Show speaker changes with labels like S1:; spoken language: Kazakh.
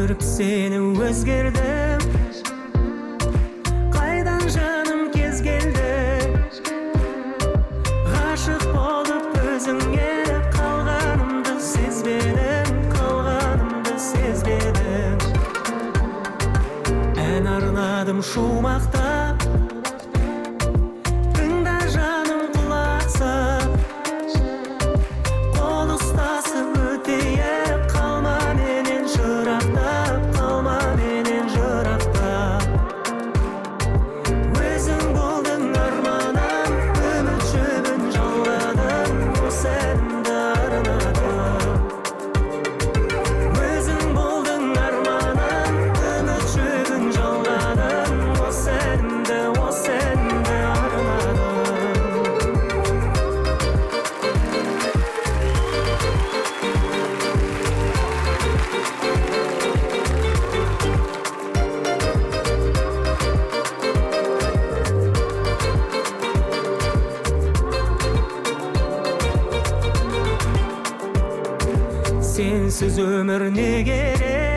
S1: көріп сені өзгердім, қайдан жаным кез келді, ғашық болып өзіңе қалғанымды сезбедім, ән арнадым шумақтап, тыңда жаным құлақсып, қол ұстасып өтейік, қалма менен жырақта, өзің болдың арманым, үміт жібін жалғадым, осы әнімді арнадым. Өзің болдың арманым, үміт жібін жалғадым, осы әнімді арнадым. Сенсіз өмір не керек?